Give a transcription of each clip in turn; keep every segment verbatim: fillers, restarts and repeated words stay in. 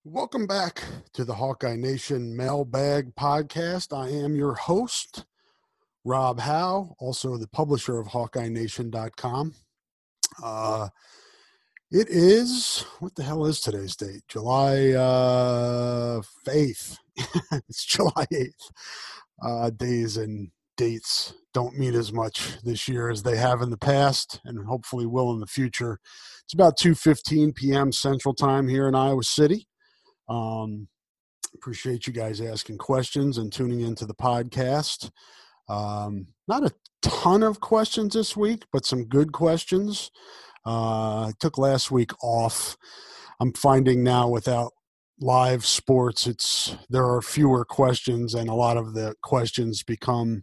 Welcome back to the Hawkeye Nation Mailbag Podcast. I am your host, Rob Howe, also the publisher of Hawkeye Nation dot com. Uh, it is, what the hell is today's date? July uh, eighth. It's July eighth. Uh, days and dates don't mean as much this year as they have in the past and hopefully will in the future. It's about two fifteen p.m. Central Time here in Iowa City. Um, appreciate you guys asking questions and tuning into the podcast. Um, not a ton of questions this week, but some good questions. Uh, I took last week off. I'm finding now without live sports, it's there are fewer questions, and a lot of the questions become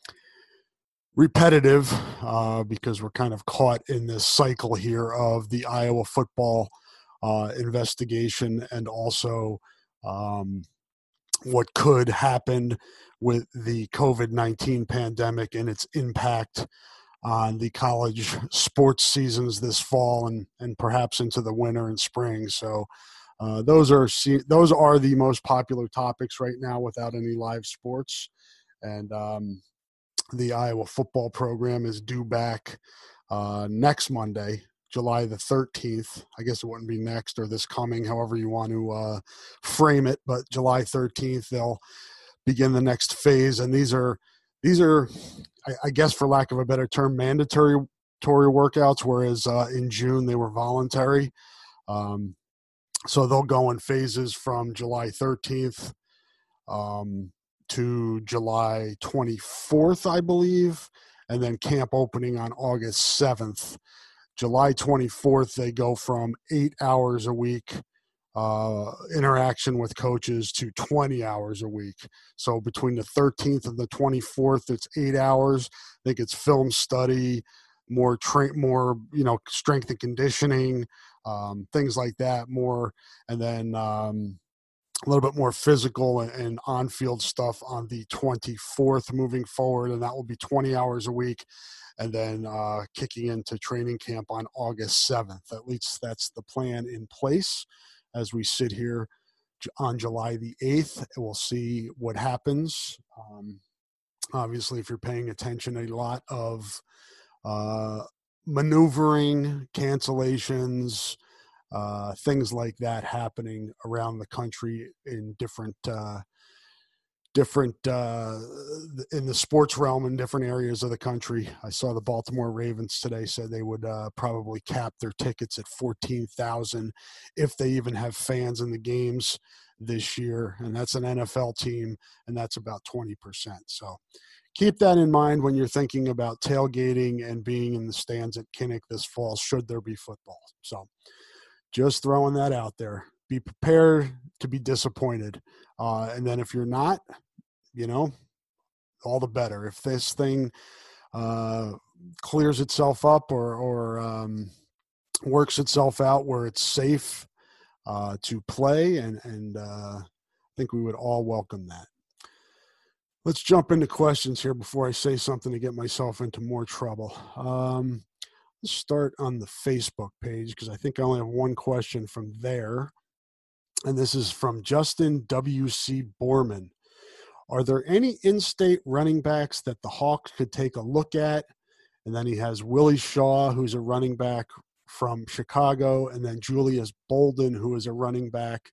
repetitive uh, because we're kind of caught in this cycle here of the Iowa football Uh, investigation and also um, what could happen with the COVID nineteen pandemic and its impact on the college sports seasons this fall and, and perhaps into the winter and spring. So uh, those are those are the most popular topics right now without any live sports. And um, the Iowa football program is due back uh, next Monday, July the thirteenth. I guess it wouldn't be next or this coming, however you want to uh, frame it, but July thirteenth, they'll begin the next phase. And these are, these are, I, I guess for lack of a better term, mandatory workouts, whereas uh, in June they were voluntary. Um, so they'll go in phases from July thirteenth um, to July twenty-fourth, I believe, and then camp opening on August seventh. July twenty-fourth, they go from eight hours a week uh, interaction with coaches to twenty hours a week. So between the thirteenth and the twenty-fourth, it's eight hours. I think it's film study, more tra- more you know, strength and conditioning, um, things like that. More, and then um, a little bit more physical and, and on-field stuff on the twenty-fourth moving forward, and that will be twenty hours a week. And then uh, kicking into training camp on August seventh. At least that's the plan in place as we sit here on July the eighth. We'll see what happens. Um, obviously, if you're paying attention, a lot of uh, maneuvering, cancellations, uh, things like that happening around the country in different uh, different uh, in the sports realm in different areas of the country. I saw the Baltimore Ravens today said they would uh, probably cap their tickets at fourteen thousand if they even have fans in the games this year. And that's an N F L team, and that's about twenty percent. So keep that in mind when you're thinking about tailgating and being in the stands at Kinnick this fall, should there be football. So just throwing that out there. Be prepared to be disappointed. Uh, and then if you're not, you know, all the better. If this thing uh, clears itself up or, or um, works itself out where it's safe uh, to play, and, and uh, I think we would all welcome that. Let's jump into questions here before I say something to get myself into more trouble. Um, let's start on the Facebook page because I think I only have one question from there. And this is from Justin W C Borman. Are there any in-state running backs that the Hawks could take a look at? And then he has Willie Shaw, who's a running back from Chicago, and then Julius Bolden, who is a running back,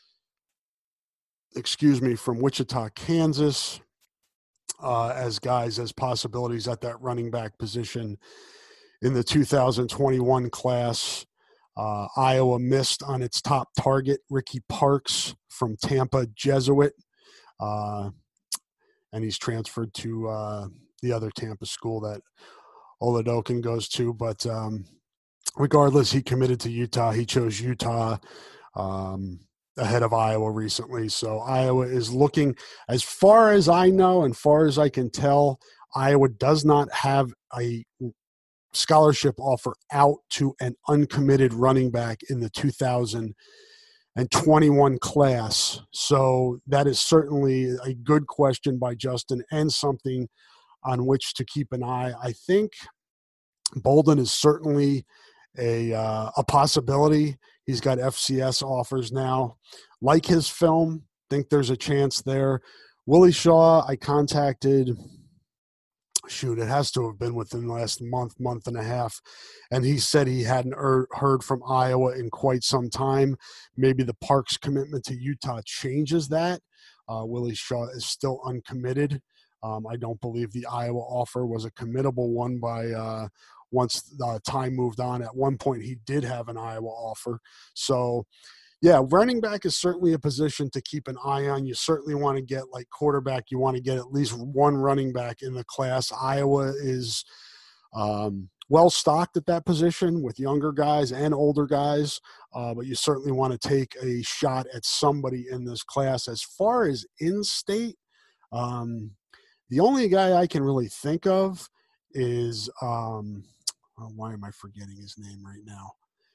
excuse me, from Wichita, Kansas, uh, as guys, as possibilities at that running back position in the two thousand twenty-one class. Uh, Iowa missed on its top target, Ricky Parks from Tampa Jesuit, uh, and he's transferred to uh, the other Tampa school that Oladokin goes to. But um, regardless, he committed to Utah. He chose Utah um, ahead of Iowa recently. So Iowa is looking, as far as I know and far as I can tell, Iowa does not have a scholarship offer out to an uncommitted running back in the two thousand twenty-one class. So that is certainly a good question by Justin and something on which to keep an eye. I think Bolden is certainly a uh, a possibility. He's got F C S offers now. like his film, think there's a chance there. Willie Shaw, I contacted, shoot, it has to have been within the last month, month and a half, and he said he hadn't er- heard from Iowa in quite some time. Maybe the Parks commitment to Utah changes that. Uh, Willie Shaw is still uncommitted. Um, I don't believe the Iowa offer was a committable one by uh, once uh, time moved on. At one point, he did have an Iowa offer. So, yeah, running back is certainly a position to keep an eye on. You certainly want to get, like quarterback, you want to get at least one running back in the class. Iowa is um, well stocked at that position with younger guys and older guys, uh, but you certainly want to take a shot at somebody in this class. As far as in-state, um, the only guy I can really think of is um, oh, why am I forgetting his name right now?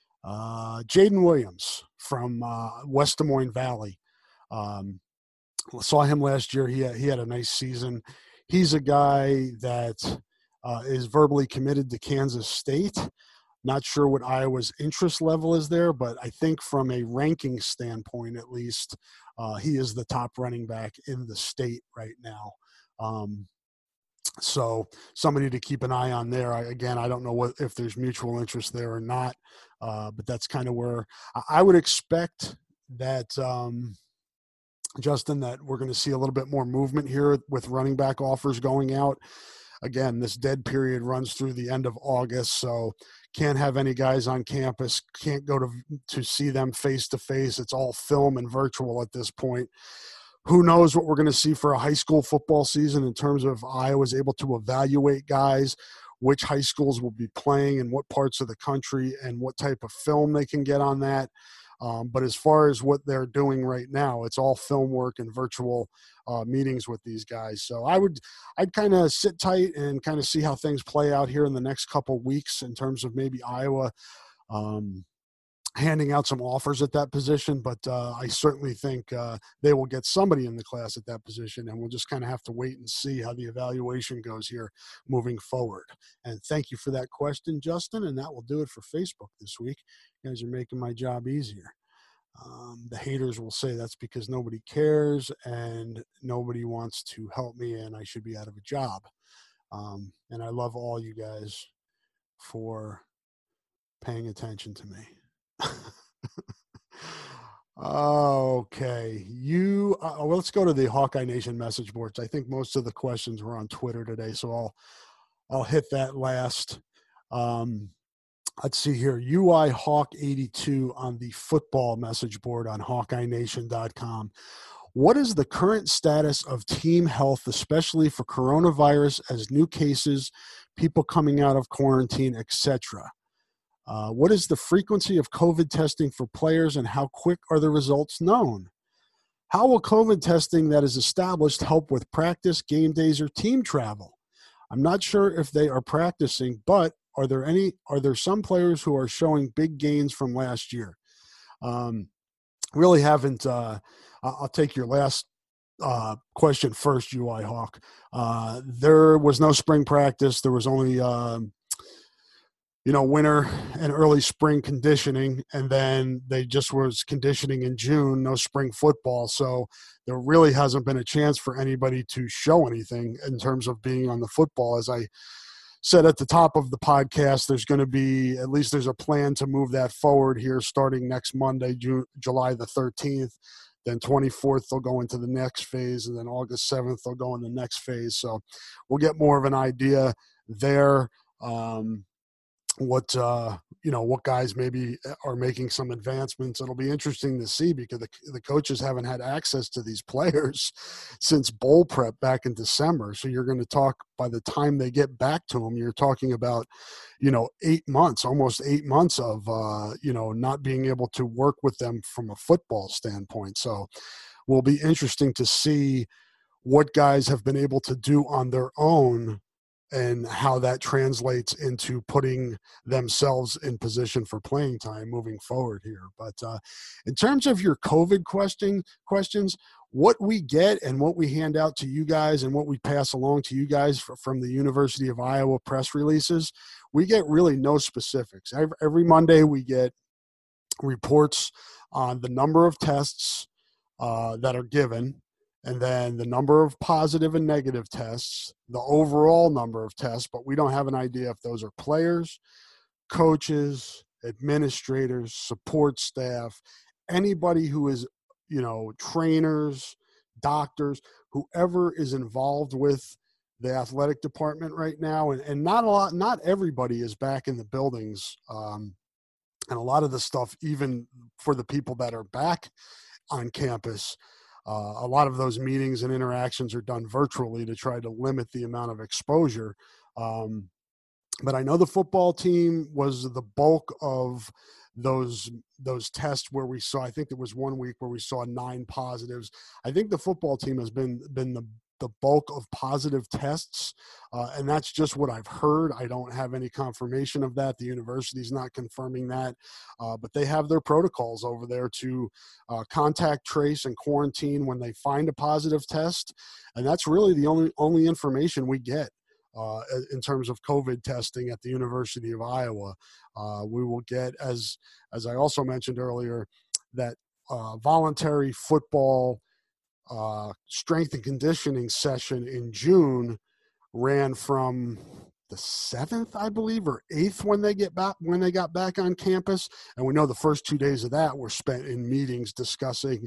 Uh, Jaden Williams from uh, West Des Moines Valley. Um, saw him last year. He had, he had a nice season. He's a guy that uh, is verbally committed to Kansas State. Not sure what Iowa's interest level is there, but I think from a ranking standpoint, at least, uh, he is the top running back in the state right now. Um, So somebody to keep an eye on there. I, again, I don't know what if there's mutual interest there or not, uh, but that's kind of where I would expect that, um, Justin, that we're going to see a little bit more movement here with running back offers going out. Again, this dead period runs through the end of August, so can't have any guys on campus, can't go to to see them face to face. It's all film and virtual at this point. Who knows what we're going to see for a high school football season in terms of Iowa's able to evaluate guys, which high schools will be playing in what parts of the country and what type of film they can get on that. Um, but as far as what they're doing right now, it's all film work and virtual uh, meetings with these guys. So I would, I'd kind of sit tight and kind of see how things play out here in the next couple weeks in terms of maybe Iowa um, handing out some offers at that position, but uh, I certainly think uh, they will get somebody in the class at that position, and we'll just kind of have to wait and see how the evaluation goes here moving forward. And thank you for that question, Justin, and that will do it for Facebook this week. You guys are making my job easier. Um, the haters will say that's because nobody cares and nobody wants to help me and I should be out of a job. Um, and I love all you guys for paying attention to me. Okay, you. Uh, well, let's go to the Hawkeye Nation message boards. I think most of the questions were on Twitter today, so I'll I'll hit that last. Um, let's see here. U I Hawk eighty-two on the football message board on Hawkeye Nation dot com. What is the current status of team health, especially for coronavirus, as new cases, people coming out of quarantine, et cetera? Uh, what is the frequency of COVID testing for players and how quick are the results known? How will COVID testing that is established help with practice, game days, or team travel? I'm not sure if they are practicing, but are there any? Are there some players who are showing big gains from last year? Um, really haven't. Uh, I'll take your last uh, question first, U I Hawk. Uh, there was no spring practice. There was only. Um, you know, winter and early spring conditioning, and then they just was conditioning in June, no spring football. So there really hasn't been a chance for anybody to show anything in terms of being on the football. As I said at the top of the podcast, there's going to be, at least there's a plan to move that forward here starting next Monday, June, July the thirteenth. Then twenty-fourth, they'll go into the next phase, and then August seventh, they'll go in the next phase. So we'll get more of an idea there. Um, what uh you know what guys maybe are making some advancements. It'll be interesting to see because the, the coaches haven't had access to these players since bowl prep back in December. So you're going to talk, by the time they get back to them, you're talking about you know eight months almost eight months of uh you know not being able to work with them from a football standpoint. So will be interesting to see what guys have been able to do on their own and how that translates into putting themselves in position for playing time moving forward here. But uh, in terms of your COVID question, questions, what we get and what we hand out to you guys and what we pass along to you guys from the University of Iowa press releases, we get really no specifics. Every, every Monday we get reports on the number of tests, uh, that are given, and then the number of positive and negative tests, the overall number of tests, but we don't have an idea if those are players, coaches, administrators, support staff, anybody who is, you know, trainers, doctors, whoever is involved with the athletic department right now. And, and not a lot, not everybody is back in the buildings. Um, and a lot of the stuff, even for the people that are back on campus, uh, a lot of those meetings and interactions are done virtually to try to limit the amount of exposure. Um, but I know the football team was the bulk of those those tests where we saw, I think there was one week where we saw nine positives. I think the football team has been been the the bulk of positive tests, uh, and that's just what I've heard. I don't have any confirmation of that. The university's not confirming that, uh, but they have their protocols over there to uh, contact trace and quarantine when they find a positive test, and that's really the only only information we get uh, in terms of COVID testing at the University of Iowa. Uh, we will get, as as I also mentioned earlier, that uh, voluntary football Uh, strength and conditioning session in June ran from the seventh, I believe, or eighth when they get back when they got back on campus, and we know the first two days of that were spent in meetings discussing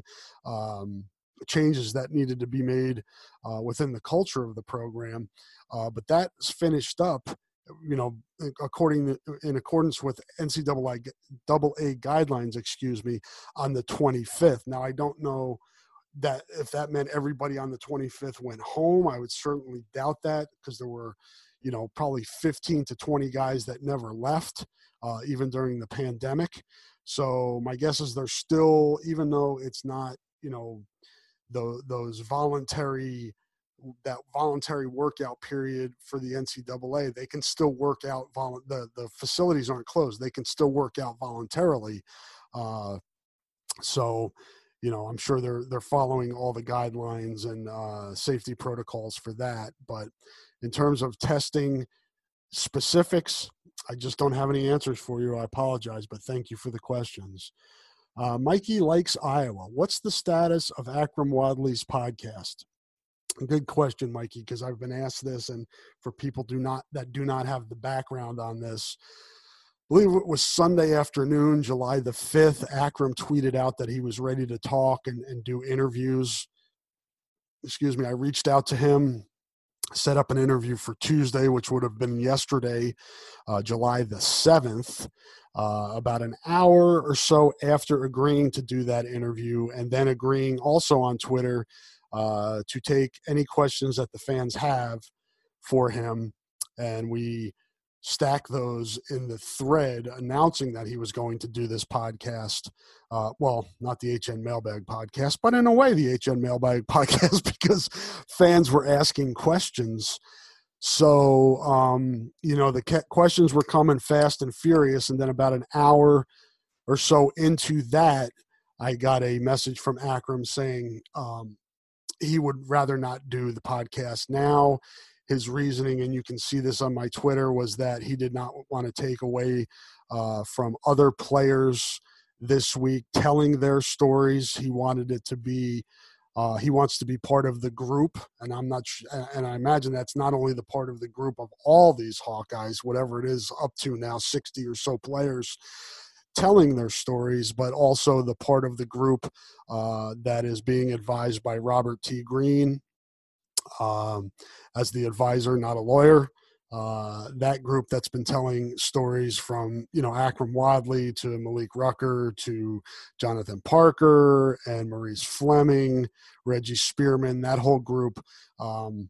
um, changes that needed to be made uh, within the culture of the program. Uh, but that's finished up, you know, according to, in accordance with N C double A double A guidelines, excuse me, on the twenty-fifth. Now I don't know that if that meant everybody on the twenty-fifth went home. I would certainly doubt that, because there were, you know, probably fifteen to twenty guys that never left, uh, even during the pandemic. So my guess is they're still, even though it's not, you know, the, those voluntary, that voluntary workout period for the N C double A, they can still work out, volu- the, the facilities aren't closed. They can still work out voluntarily. Uh, so, you know, I'm sure they're they're following all the guidelines and uh, safety protocols for that. But in terms of testing specifics, I just don't have any answers for you. I apologize, but thank you for the questions. Uh, Mikey likes Iowa. What's the status of Akram Wadley's podcast? Good question, Mikey, because I've been asked this, and for people do not that do not have the background on this, I believe it was Sunday afternoon, July the fifth, Akram tweeted out that he was ready to talk and, and do interviews. Excuse me. I reached out to him, set up an interview for Tuesday, which would have been yesterday, uh, July the seventh, uh, about an hour or so after agreeing to do that interview, and then agreeing also on Twitter uh, to take any questions that the fans have for him. And we stack those in the thread announcing that he was going to do this podcast. Uh, well, not the H N Mailbag podcast, but in a way the H N Mailbag podcast, because fans were asking questions. So, um, you know, the questions were coming fast and furious. And then about an hour or so into that, I got a message from Akram saying um, he would rather not do the podcast now. His reasoning, and you can see this on my Twitter, was that he did not want to take away uh, from other players this week telling their stories. He wanted it to be, uh, he wants to be part of the group. And I'm not, sh- and I imagine that's not only the part of the group of all these Hawkeyes, whatever it is up to now, sixty or so players telling their stories, but also the part of the group uh, that is being advised by Robert T. Green, um, as the advisor, not a lawyer. Uh, that group that's been telling stories from, you know, Akram Wadley to Malik Rucker to Jonathan Parker and Maurice Fleming, Reggie Spearman, that whole group. Um,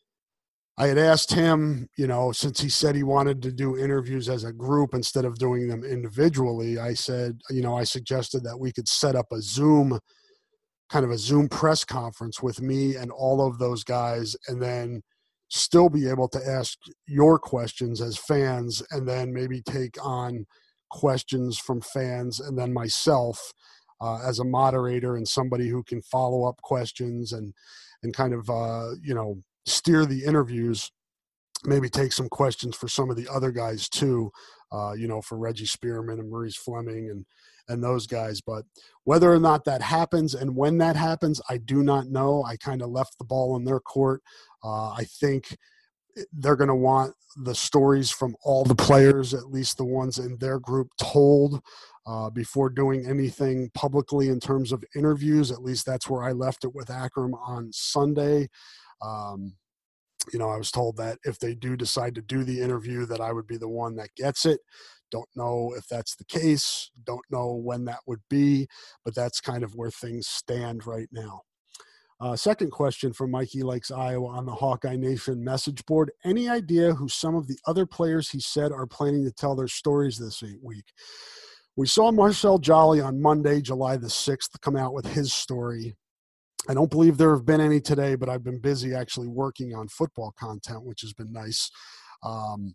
I had asked him, you know, since he said he wanted to do interviews as a group instead of doing them individually, I said, you know, I suggested that we could set up a Zoom kind of a Zoom press conference with me and all of those guys, and then still be able to ask your questions as fans, and then maybe take on questions from fans, and then myself uh, as a moderator and somebody who can follow up questions and, and kind of, uh, you know, steer the interviews. maybe take some questions for some of the other guys too, uh, you know, for Reggie Spearman and Maurice Fleming and and those guys. But whether or not that happens and when that happens, I do not know. I kind of left the ball in their court. Uh, I think they're going to want the stories from all the players, at least the ones in their group, told uh, before doing anything publicly in terms of interviews. At least that's where I left it with Akram on Sunday. Um, you know, I was told that if they do decide to do the interview, that I would be the one that gets it. Don't know if that's the case. Don't know when that would be, but that's kind of where things stand right now. Uh, second question from Mikey Likes Iowa on the Hawkeye Nation message board. Any idea who some of the other players he said are planning to tell their stories this week? We saw Marcel Jolly on Monday, July the sixth, come out with his story. I don't believe there have been any today, but I've been busy actually working on football content, which has been nice. Um,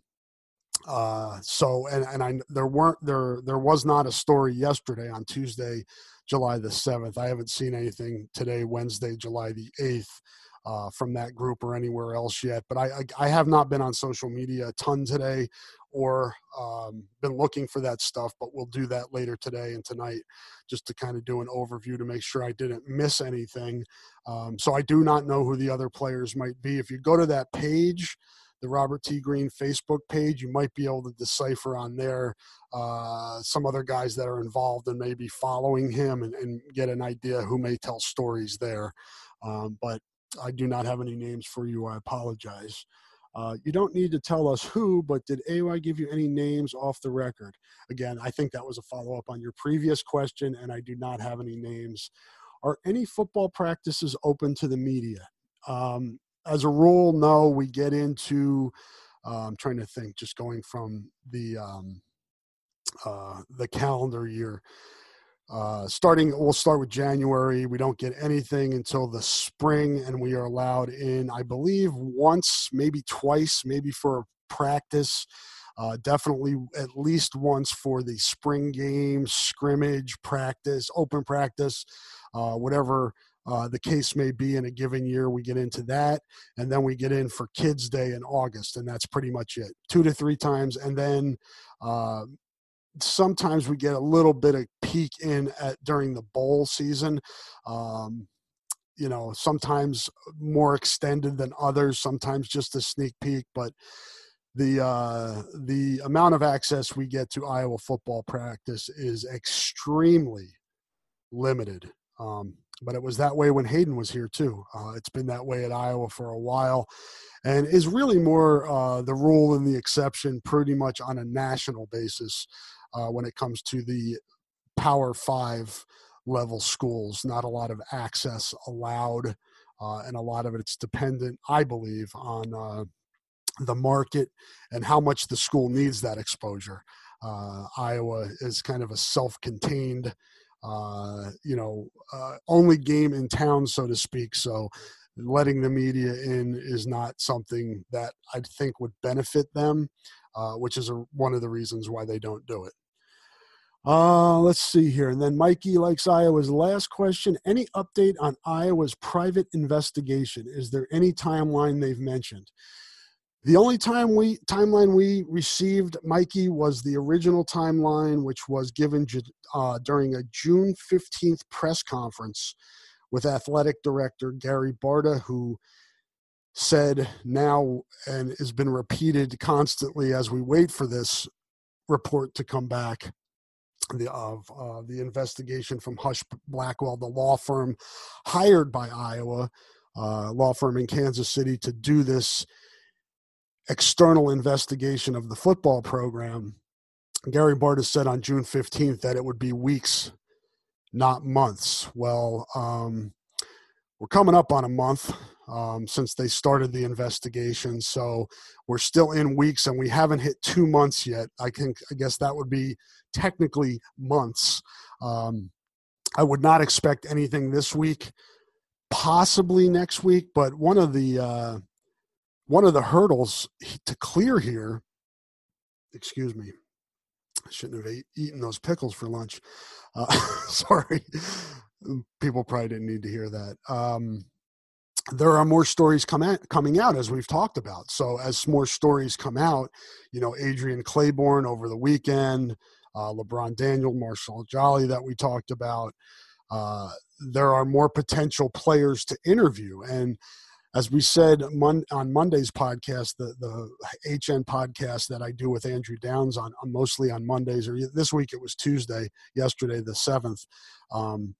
uh, so, and, and I, there weren't, there, there was not a story yesterday on Tuesday, July the seventh. I haven't seen anything today, Wednesday, July the eighth, uh, from that group or anywhere else yet. But I, I, I have not been on social media a ton today or um, been looking for that stuff, but we'll do that later today and tonight just to kind of do an overview to make sure I didn't miss anything. Um, so I do not know who the other players might be. If you go to that page, the Robert T. Green Facebook page, you might be able to decipher on there uh, some other guys that are involved and maybe following him and, and get an idea who may tell stories there. Um, but I do not have any names for you. I apologize. Uh, you don't need to tell us who, but did A Y give you any names off the record? Again, I think that was a follow-up on your previous question, and I do not have any names. Are any football practices open to the media? Um, as a rule, no. We get into, uh, I'm trying to think, just going from the um, uh, the calendar year. Uh, starting, we'll start with January. We don't get anything until the spring, and we are allowed in, I believe, once, maybe twice, maybe for practice. Uh, definitely at least once for the spring game, scrimmage, practice, open practice, uh, whatever uh, the case may be in a given year. We get into that, and then we get in for Kids Day in August, and that's pretty much it. Two to three times, and then uh, sometimes we get a little bit of peek in at during the bowl season. Um, you know, sometimes more extended than others, sometimes just a sneak peek, but the uh, the amount of access we get to Iowa football practice is extremely limited. Um, but it was that way when Hayden was here too. Uh, it's been that way at Iowa for a while, and is really more uh, the rule than the exception pretty much on a national basis uh, when it comes to the Power Five level schools. Not a lot of access allowed, uh, and a lot of it's dependent, I believe, on uh, the market and how much the school needs that exposure. Uh, Iowa is kind of a self-contained, uh, you know, uh, only game in town, so to speak. So letting the media in is not something that I think would benefit them, uh, which is a, one of the reasons why they don't do it. Uh, let's see here. And then Mikey Likes Iowa's last question. Any update on Iowa's private investigation? Is there any timeline they've mentioned? The only time we timeline we received, Mikey, was the original timeline, which was given uh, during a June fifteenth press conference with athletic director Gary Barta, who said now and has been repeated constantly as we wait for this report to come back, the of uh, the investigation from Hush Blackwell, the law firm hired by Iowa, uh, law firm in Kansas City, to do this external investigation of the football program. Gary Barta said on June fifteenth that it would be weeks, not months. Well, um, we're coming up on a month um, since they started the investigation, so we're still in weeks, and we haven't hit two months yet. I think, I guess that would be technically months. Um, I would not expect anything this week, possibly next week, but one of the uh, one of the hurdles to clear here, excuse me, I shouldn't have ate, eaten those pickles for lunch. Uh, sorry. People probably didn't need to hear that. Um, there are more stories come at, coming out, as we've talked about. So as more stories come out, you know, Adrian Claiborne over the weekend, uh, LeBron Daniel, Marshall Jolly that we talked about, uh, there are more potential players to interview. And as we said mon- on Monday's podcast, the, the H N podcast that I do with Andrew Downs on, on mostly on Mondays, or this week it was Tuesday, yesterday the seventh. Um,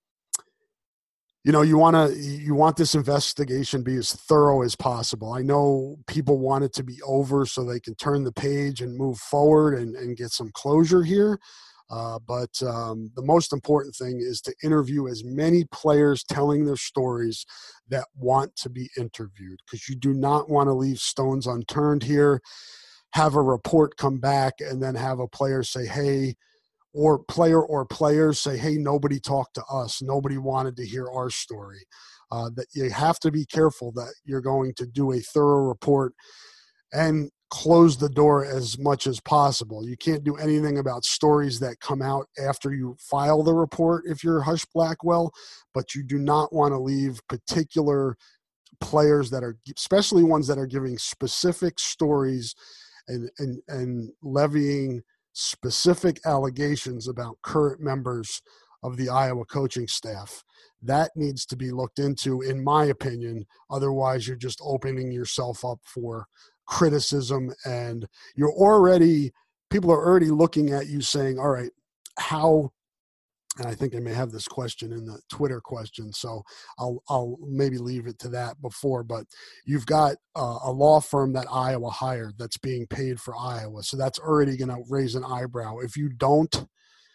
you know, you want to you want this investigation be as thorough as possible. I know people want it to be over so they can turn the page and move forward and, and get some closure here. Uh, but um, the most important thing is to interview as many players telling their stories that want to be interviewed, because you do not want to leave stones unturned here, have a report come back, and then have a player say, hey, or player or players say, hey, nobody talked to us. Nobody wanted to hear our story. Uh, that you have to be careful that you're going to do a thorough report and close the door as much as possible. You can't do anything about stories that come out after you file the report if you're Hush Blackwell, but you do not want to leave particular players that are, especially ones that are giving specific stories and, and, and levying specific allegations about current members of the Iowa coaching staff. That needs to be looked into, in my opinion. Otherwise, you're just opening yourself up for criticism, and you're already, people are already looking at you saying, all right, how, and I think I may have this question in the Twitter question, so I'll I'll maybe leave it to that before, but you've got uh, a law firm that Iowa hired that's being paid for Iowa, so that's already going to raise an eyebrow. If you don't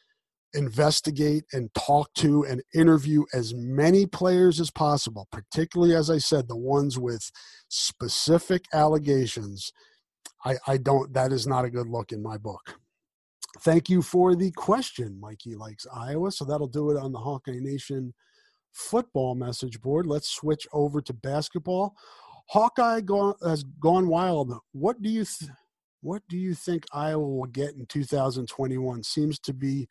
investigate and talk to and interview as many players as possible, particularly, as I said, the ones with specific allegations, I, I don't, that is not a good look in my book. Thank you for the question. Mikey likes Iowa, so that'll do it on the Hawkeye Nation football message board. Let's switch over to basketball. Hawkeye go, has gone wild. What do you th- what do you think Iowa will get in two thousand twenty-one? Seems to be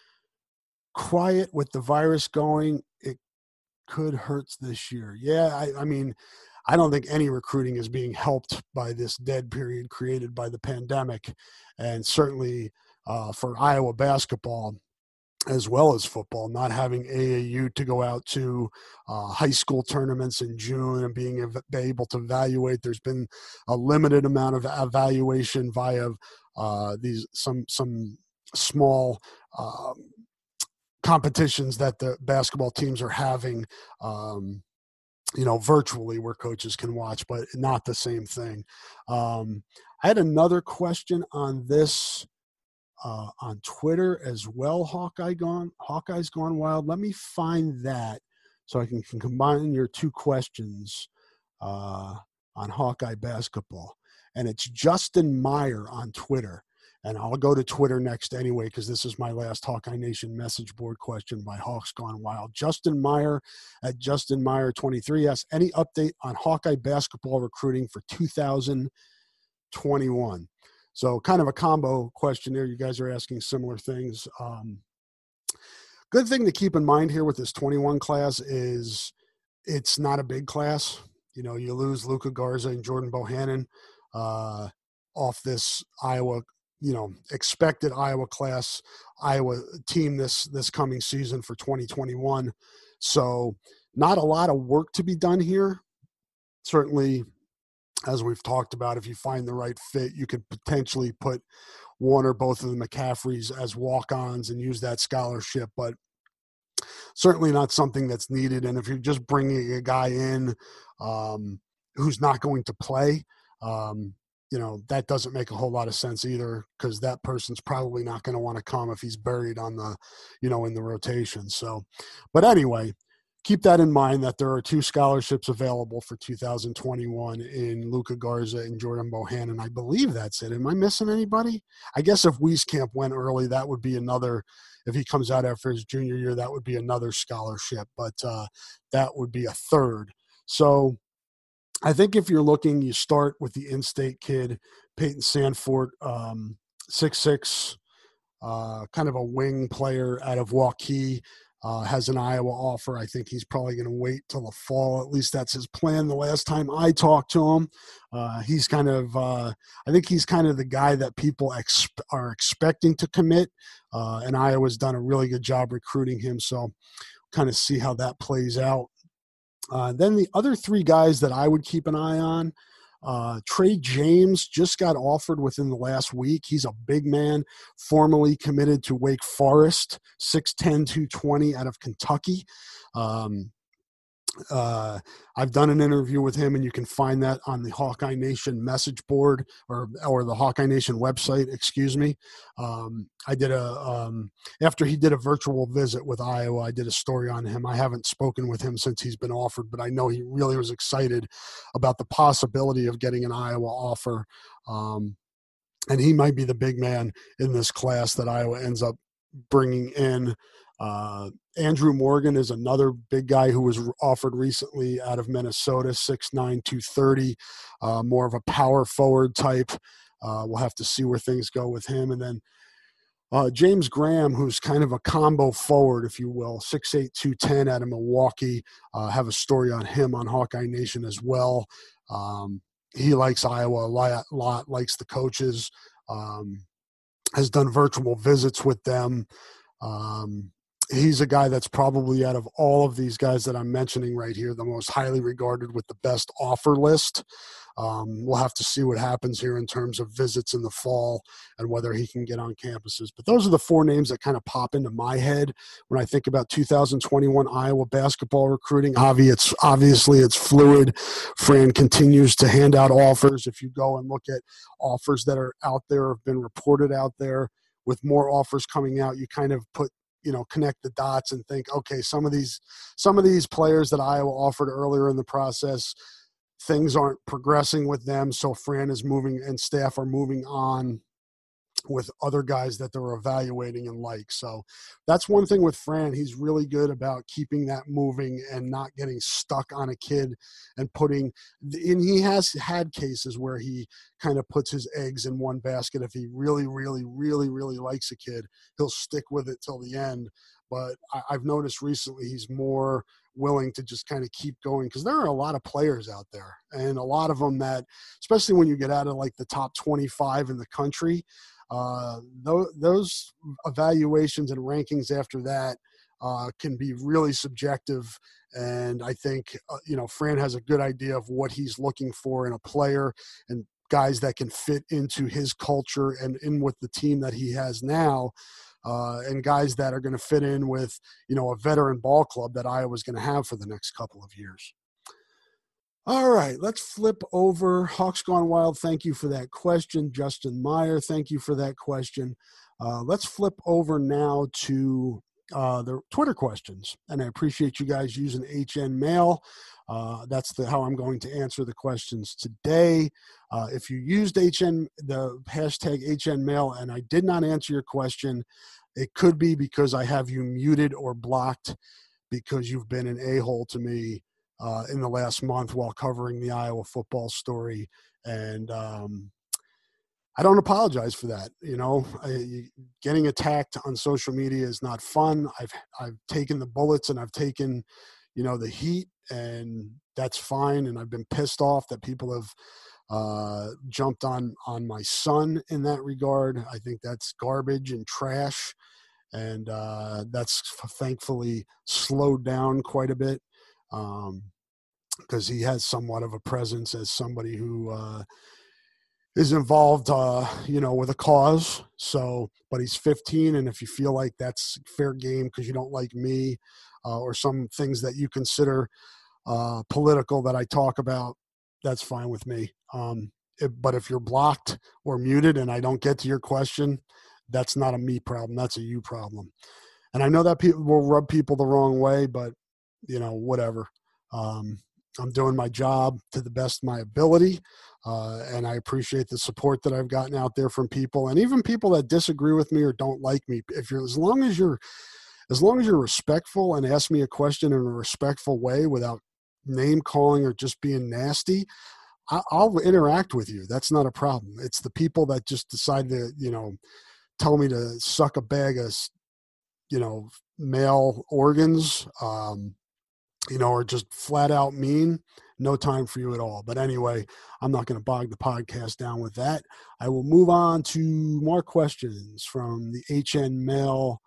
quiet with the virus going. It could hurt this year. Yeah, I, I mean, I don't think any recruiting is being helped by this dead period created by the pandemic, and certainly uh, for Iowa basketball as well as football, not having A A U to go out to uh, high school tournaments in June and being ev- able to evaluate. There's been a limited amount of evaluation via uh, these some some small um, competitions that the basketball teams are having, um, you know, virtually, where coaches can watch, but not the same thing. Um, I had another question on this uh, on Twitter as well. Hawkeye gone, Hawkeye's gone wild. Let me find that so I can, can combine your two questions uh, on Hawkeye basketball. And it's Justin Meyer on Twitter. And I'll go to Twitter next anyway, because this is my last Hawkeye Nation message board question by Hawks Gone Wild. Justin Meyer at Justin Meyer twenty-three asks, any update on Hawkeye basketball recruiting for two thousand twenty-one? So kind of a combo question there. You guys are asking similar things. Um, good thing to keep in mind here with this twenty-one class is it's not a big class. You know, you lose Luka Garza and Jordan Bohannon uh, off this Iowa, you know, expected Iowa class, Iowa team this this coming season for twenty twenty-one. So not a lot of work to be done here. Certainly, as we've talked about, if you find the right fit, you could potentially put one or both of the McCaffreys as walk-ons and use that scholarship, but certainly not something that's needed. And if you're just bringing a guy in um, who's not going to play, um, you know, that doesn't make a whole lot of sense either, because that person's probably not going to want to come if he's buried on the, you know, in the rotation. So, but anyway, keep that in mind, that there are two scholarships available for two thousand twenty-one in Luka Garza and Jordan Bohannon. I believe that's it. Am I missing anybody? I guess if Wieskamp went early, that would be another, if he comes out after his junior year, that would be another scholarship, but uh, that would be a third. So I think if you're looking, you start with the in-state kid, Peyton Sanford, um, six six, uh, kind of a wing player out of Waukee. uh, has an Iowa offer. I think he's probably going to wait till the fall. At least that's his plan. The last time I talked to him, uh, he's kind of, uh, I think he's kind of the guy that people ex- are expecting to commit. Uh, and Iowa's done a really good job recruiting him. So kind of see how that plays out. Uh, then the other three guys that I would keep an eye on, uh, Trey James just got offered within the last week. He's a big man, formerly committed to Wake Forest, six ten, two twenty out of Kentucky. Um, Uh, I've done an interview with him, and you can find that on the Hawkeye Nation message board or or the Hawkeye Nation website. Excuse me. Um, I did a um, after he did a virtual visit with Iowa. I did a story on him. I haven't spoken with him since he's been offered, but I know he really was excited about the possibility of getting an Iowa offer. Um, and he might be the big man in this class that Iowa ends up bringing in. Uh, Andrew Morgan is another big guy who was offered recently out of Minnesota, six nine, two thirty, uh, more of a power forward type. Uh, we'll have to see where things go with him. And then uh, James Graham, who's kind of a combo forward, if you will, six eight, two ten out of Milwaukee. Uh, have a story on him on Hawkeye Nation as well. Um, he likes Iowa a lot, lot likes the coaches, um, has done virtual visits with them. Um, He's a guy that's probably out of all of these guys that I'm mentioning right here, the most highly regarded with the best offer list. Um, we'll have to see what happens here in terms of visits in the fall and whether he can get on campuses. But those are the four names that kind of pop into my head when I think about two thousand twenty-one Iowa basketball recruiting. Obviously, it's, obviously, it's fluid. Fran continues to hand out offers. If you go and look at offers that are out there, have been reported out there, with more offers coming out, you kind of put you know, connect the dots and think, okay, some of these, some of these players that Iowa offered earlier in the process, things aren't progressing with them. So Fran is moving and staff are moving on with other guys that they're evaluating and like. So that's one thing with Fran. He's really good about keeping that moving and not getting stuck on a kid and putting, and he has had cases where he kind of puts his eggs in one basket. If he really, really, really, really likes a kid, he'll stick with it till the end. But I've noticed recently he's more willing to just kind of keep going because there are a lot of players out there and a lot of them that, especially when you get out of like the top twenty-five in the country, Uh, th- those evaluations and rankings after that uh, can be really subjective. And I think, uh, you know, Fran has a good idea of what he's looking for in a player and guys that can fit into his culture and in with the team that he has now. Uh, and guys that are going to fit in with, you know, a veteran ball club that Iowa's going to have for the next couple of years. All right, let's flip over. Hawks Gone Wild, thank you for that question. Justin Meyer, thank you for that question. Uh, let's flip over now to uh, the Twitter questions. And I appreciate you guys using H N Mail. Uh, that's the, how I'm going to answer the questions today. Uh, if you used H N, the hashtag H N Mail, and I did not answer your question, it could be because I have you muted or blocked because you've been an a-hole to me Uh, in the last month while covering the Iowa football story. And um, I don't apologize for that. You know, I, getting attacked on social media is not fun. I've, I've taken the bullets and I've taken, you know, the heat, and that's fine. And I've been pissed off that people have uh, jumped on, on my son in that regard. I think that's garbage and trash. And uh, that's thankfully slowed down quite a bit. Um, because he has somewhat of a presence as somebody who uh, is involved, uh, you know, with a cause. So, but he's fifteen, and if you feel like that's fair game because you don't like me uh, or some things that you consider uh, political that I talk about, that's fine with me. Um, if, but if you're blocked or muted and I don't get to your question, that's not a me problem. That's a you problem. And I know that people will rub people the wrong way, but, you know, whatever. Um, I'm doing my job to the best of my ability, uh, and I appreciate the support that I've gotten out there from people, and even people that disagree with me or don't like me. If you're, as long as you're, as long as you're respectful and ask me a question in a respectful way without name calling or just being nasty, I, I'll interact with you. That's not a problem. It's the people that just decide to, you know, tell me to suck a bag of, you know, male organs, um, you know, are just flat out mean, no time for you at all. But anyway, I'm not going to bog the podcast down with that. I will move on to more questions from the H N Mail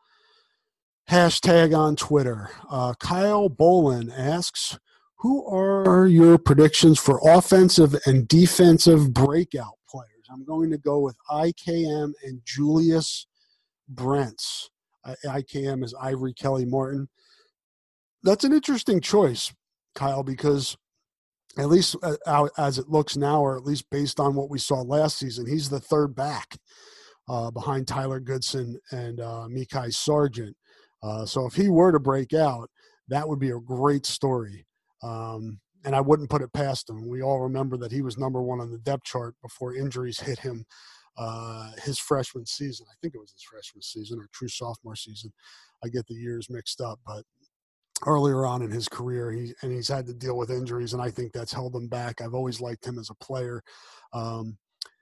hashtag on Twitter. Uh, Kyle Bolin asks, who are your predictions for offensive and defensive breakout players? I'm going to go with I K M and Julius Brents. I K M is Ivory Kelly Martin. That's an interesting choice, Kyle, because at least as it looks now, or at least based on what we saw last season, he's the third back uh, behind Tyler Goodson and uh, Mekhi Sargent. Uh, so if he were to break out, that would be a great story. Um, and I wouldn't put it past him. We all remember that he was number one on the depth chart before injuries hit him uh, his freshman season. I think it was his freshman season or true sophomore season. I get the years mixed up, but earlier on in his career, he and he's had to deal with injuries, and I think that's held him back. I've always liked him as a player. Um,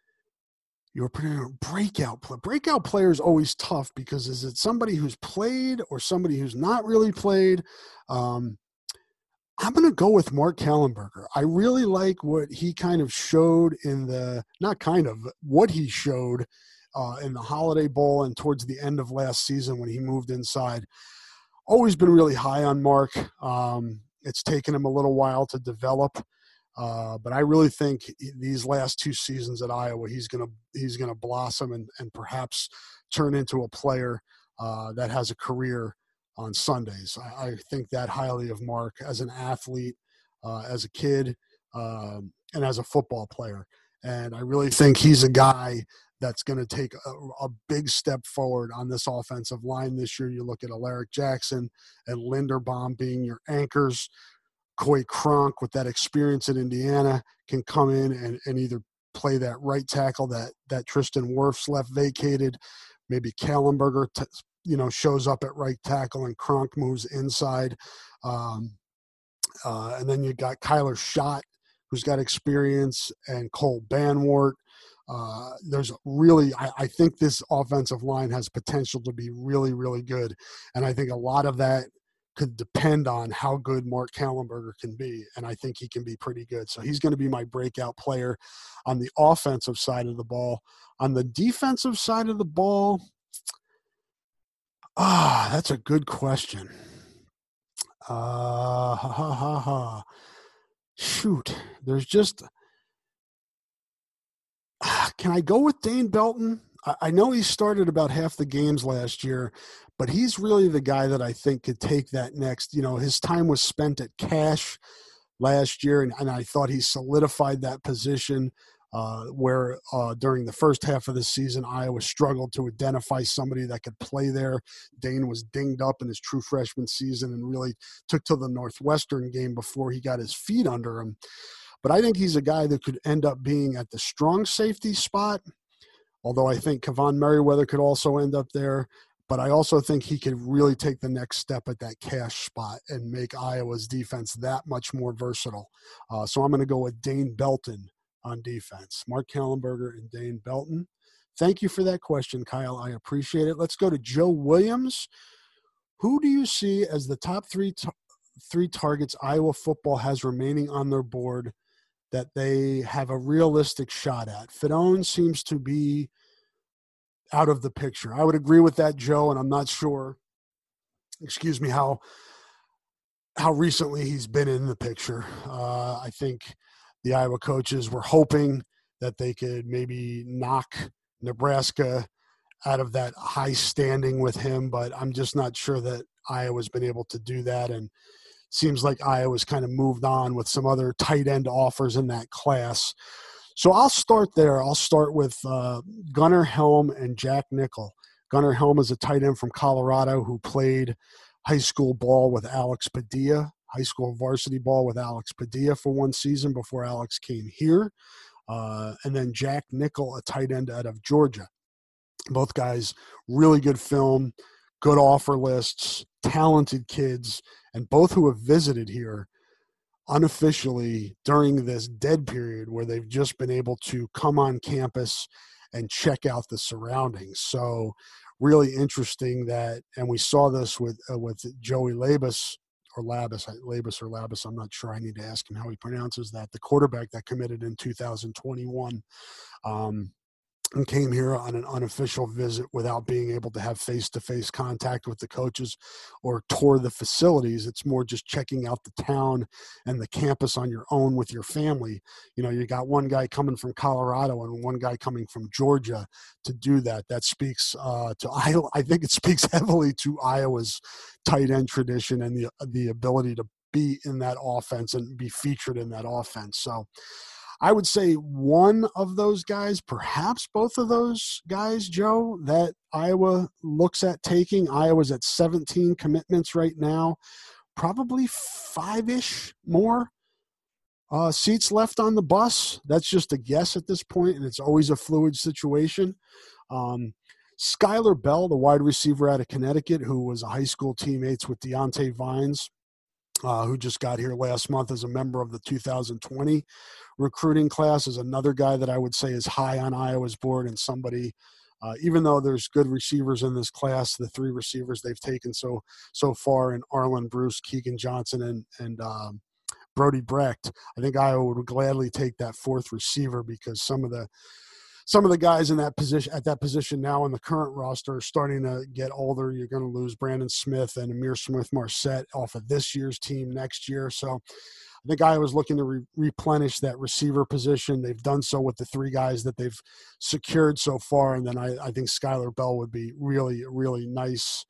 You're a breakout player. Breakout player is always tough because is it somebody who's played or somebody who's not really played? Um, I'm going to go with Mark Kallenberger. I really like what he kind of showed in the – not kind of – what he showed uh, in the Holiday Bowl and towards the end of last season when he moved inside. Always been really high on Mark. Um, it's taken him a little while to develop. Uh, but I really think these last two seasons at Iowa, he's gonna he's gonna blossom and, and perhaps turn into a player uh, that has a career on Sundays. I, I think that highly of Mark as an athlete, uh, as a kid, um, and as a football player. And I really think he's a guy that's going to take a, a big step forward on this offensive line this year. You look at Alaric Jackson and Linderbaum being your anchors. Coy Cronk, with that experience in Indiana, can come in and, and either play that right tackle that that Tristan Wirfs left vacated. Maybe Kallenberger, t- you know, shows up at right tackle and Cronk moves inside. Um, uh, and then you got Kyler Schott, who's got experience, and Cole Banwart. Uh, there's really, I, I think this offensive line has potential to be really, really good. And I think a lot of that could depend on how good Mark Kallenberger can be, and I think he can be pretty good. So he's going to be my breakout player on the offensive side of the ball. On the defensive side of the ball, ah, that's a good question. Uh, ha, ha, ha, ha. Shoot, there's just – can I go with Dane Belton? I know he started about half the games last year, but he's really the guy that I think could take that next. You know, his time was spent at Cache last year, and, and I thought he solidified that position uh, where uh, during the first half of the season, Iowa struggled to identify somebody that could play there. Dane was dinged up in his true freshman season and really took to the Northwestern game before he got his feet under him. But I think he's a guy that could end up being at the strong safety spot, although I think Kevon Merriweather could also end up there. But I also think he could really take the next step at that Cache spot and make Iowa's defense that much more versatile. Uh, so I'm going to go with Dane Belton on defense. Mark Kallenberger and Dane Belton. Thank you for that question, Kyle. I appreciate it. Let's go to Joe Williams. Who do you see as the top three t- three targets Iowa football has remaining on their board that they have a realistic shot at? Fidone seems to be out of the picture. I would agree with that, Joe, and I'm not sure, excuse me, how how recently he's been in the picture. Uh, I think the Iowa coaches were hoping that they could maybe knock Nebraska out of that high standing with him, but I'm just not sure that Iowa's been able to do that. And seems like Iowa's kind of moved on with some other tight end offers in that class. So I'll start there. I'll start with uh, Gunnar Helm and Jack Nickel. Gunnar Helm is a tight end from Colorado who played high school ball with Alex Padilla, high school varsity ball with Alex Padilla for one season before Alex came here. Uh, and then Jack Nickel, a tight end out of Georgia. Both guys, really good film, good offer lists, talented kids, and both who have visited here unofficially during this dead period where they've just been able to come on campus and check out the surroundings. So really interesting that, and we saw this with uh, with Joey Labus or Labus, Labus or Labus. I'm not sure. I need to ask him how he pronounces that. The quarterback that committed in two thousand twenty-one. Um, and came here on an unofficial visit without being able to have face-to-face contact with the coaches or tour the facilities. It's more just checking out the town and the campus on your own with your family. You know, you got one guy coming from Colorado and one guy coming from Georgia to do that. That speaks uh, to Iowa. I think it speaks heavily to Iowa's tight end tradition and the the ability to be in that offense and be featured in that offense. So I would say one of those guys, perhaps both of those guys, Joe, that Iowa looks at taking. Iowa's at seventeen commitments right now, probably five-ish more uh, seats left on the bus. That's just a guess at this point, and it's always a fluid situation. Um, Skylar Bell, the wide receiver out of Connecticut, who was a high school teammates with Deontay Vines, Uh, who just got here last month as a member of the two thousand twenty recruiting class, is another guy that I would say is high on Iowa's board, and somebody, uh, even though there's good receivers in this class, the three receivers they've taken so so far in Arlen Bruce, Keegan Johnson, and and um, Brody Brecht, I think Iowa would gladly take that fourth receiver because some of the Some of the guys in that position at that position now in the current roster are starting to get older. You're going to lose Brandon Smith and Amir Smith-Marset off of this year's team next year. So I think Iowa's looking to re- replenish that receiver position. They've done so with the three guys that they've secured so far. And then I, I think Skylar Bell would be really, really nice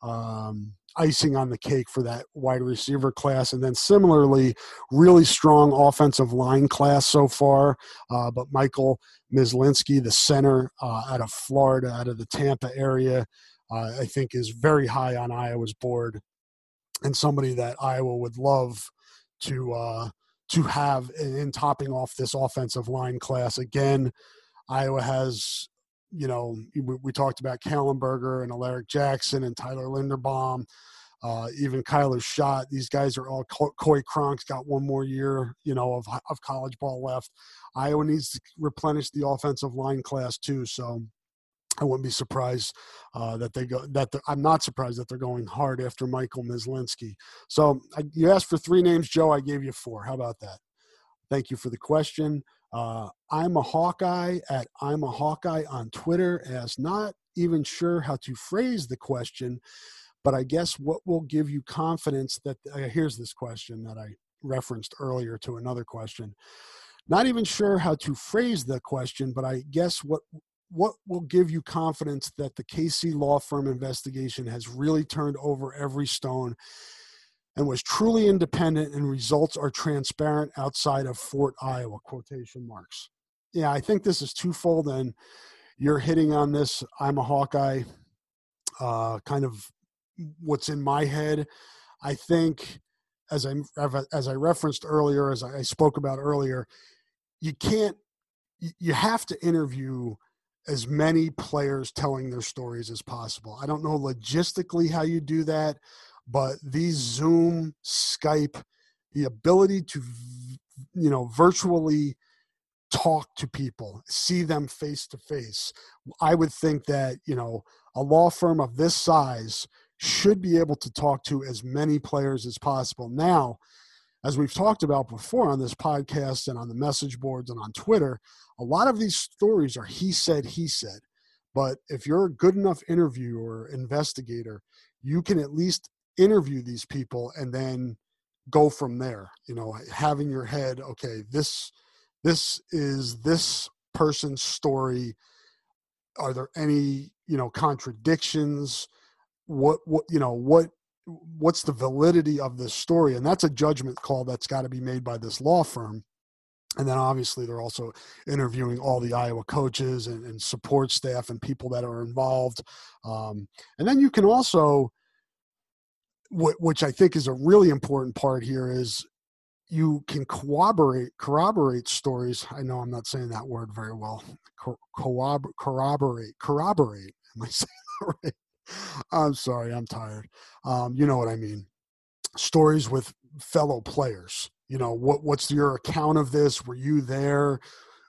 um, icing on the cake for that wide receiver class. And then similarly, really strong offensive line class so far. Uh, but Michael Myslinski, the center uh, out of Florida, out of the Tampa area, uh, I think is very high on Iowa's board and somebody that Iowa would love to uh, to have in, in topping off this offensive line class. Again, Iowa has, you know, we, we talked about Kallenberger and Alaric Jackson and Tyler Linderbaum, uh, even Kyler Schott. These guys are all – Coy Cronk's got one more year, you know, of of college ball left. Iowa needs to replenish the offensive line class too, so I wouldn't be surprised uh, that they go – that I'm not surprised that they're going hard after Michael Myslinski. So I, you asked for three names, Joe. I gave you four. How about that? Thank you for the question. Uh, I'm a Hawkeye at I'm a Hawkeye on Twitter as not even sure how to phrase the question, but I guess what will give you confidence that uh, – here's this question that I referenced earlier to another question. Not even sure how to phrase the question, but I guess what what will give you confidence that the K C law firm investigation has really turned over every stone and was truly independent and results are transparent outside of Fort Iowa, quotation marks. Yeah, I think this is twofold, and you're hitting on this. I'm a Hawkeye, uh, kind of what's in my head. I think, as I as I referenced earlier, as I spoke about earlier, you can't, you have to interview as many players telling their stories as possible. I don't know logistically how you do that, but these Zoom, Skype, the ability to, you know, virtually talk to people, see them face to face. I would think that, you know, a law firm of this size should be able to talk to as many players as possible. Now, as we've talked about before on this podcast and on the message boards and on Twitter, a lot of these stories are he said, he said. But if you're a good enough interviewer or investigator, you can at least interview these people and then go from there, you know, having your head, okay, this, this is this person's story. Are there any, you know, contradictions? What, what, you know, what, what's the validity of this story? And that's a judgment call that's got to be made by this law firm. And then obviously they're also interviewing all the Iowa coaches and, and support staff and people that are involved. Um, and then you can also, wh- which I think is a really important part here, is you can corroborate, corroborate stories. I know I'm not saying that word very well. Co- corrobor- corroborate, corroborate. Am I saying that right? I'm sorry, I'm tired. Um, you know what I mean. Stories with fellow players. You know, what what's your account of this? Were you there?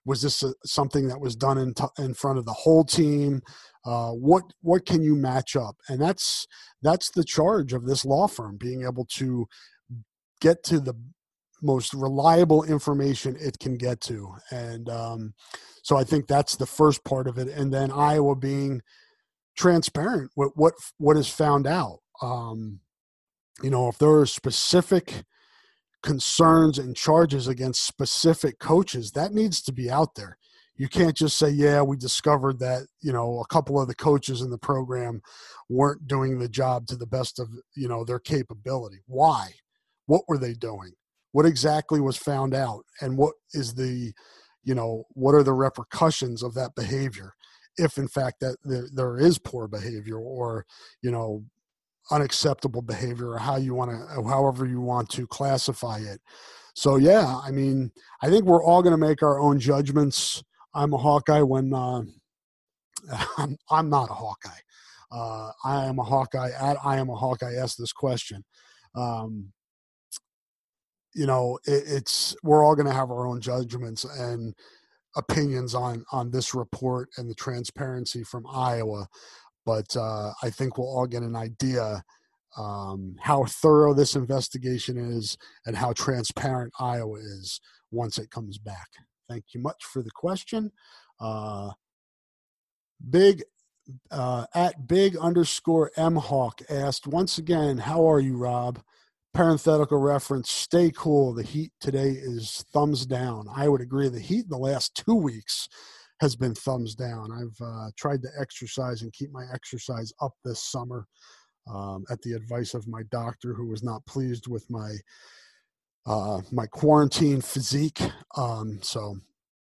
Was this a, something that was done in, t- in front of the whole team? Uh, what what can you match up? And that's that's the charge of this law firm, being able to get to the most reliable information it can get to. And um, so I think that's the first part of it. And then Iowa being transparent with what what is found out. Um, you know, if there are specific concerns and charges against specific coaches, that needs to be out there. You can't just say, yeah, we discovered that, you know, a couple of the coaches in the program weren't doing the job to the best of, you know, their capability. Why? What were they doing? What exactly was found out? And what is the, you know, what are the repercussions of that behavior? If in fact that there, there is poor behavior or, you know, unacceptable behavior, or how you want to, however you want to classify it. So, yeah, I mean, I think we're all going to make our own judgments. I'm a Hawkeye when uh, I'm, I'm not a Hawkeye. Uh, I am a Hawkeye. At I am a Hawkeye asked this question. Um, you know, it, it's we're all going to have our own judgments and opinions on on this report and the transparency from Iowa. But uh, I think we'll all get an idea um, how thorough this investigation is and how transparent Iowa is once it comes back. Thank you much for the question. Uh, big uh, at big underscore mhawk asked once again, how are you, Rob? Parenthetical reference, stay cool. The heat today is thumbs down. I would agree. The heat in the last two weeks has been thumbs down. I've uh, tried to exercise and keep my exercise up this summer um, at the advice of my doctor, who was not pleased with my uh, my quarantine physique. Um, so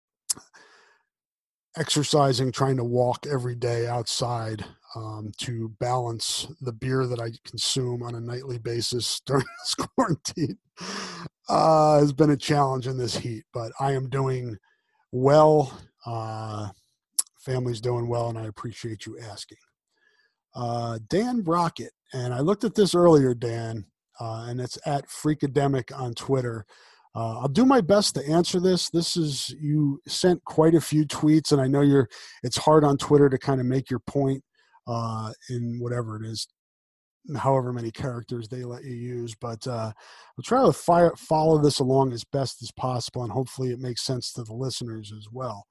exercising, trying to walk every day outside um, to balance the beer that I consume on a nightly basis during this quarantine uh, has been a challenge in this heat, but I am doing well. Uh, family's doing well, and I appreciate you asking. Uh, Dan Brockett, and I looked at this earlier, Dan, uh, and it's at Freakademic on Twitter. Uh, I'll do my best to answer this. This is, you sent quite a few tweets, and I know you're, it's hard on Twitter to kind of make your point uh, in whatever it is, however many characters they let you use. But uh, I'll try to fire, follow this along as best as possible, and hopefully it makes sense to the listeners as well.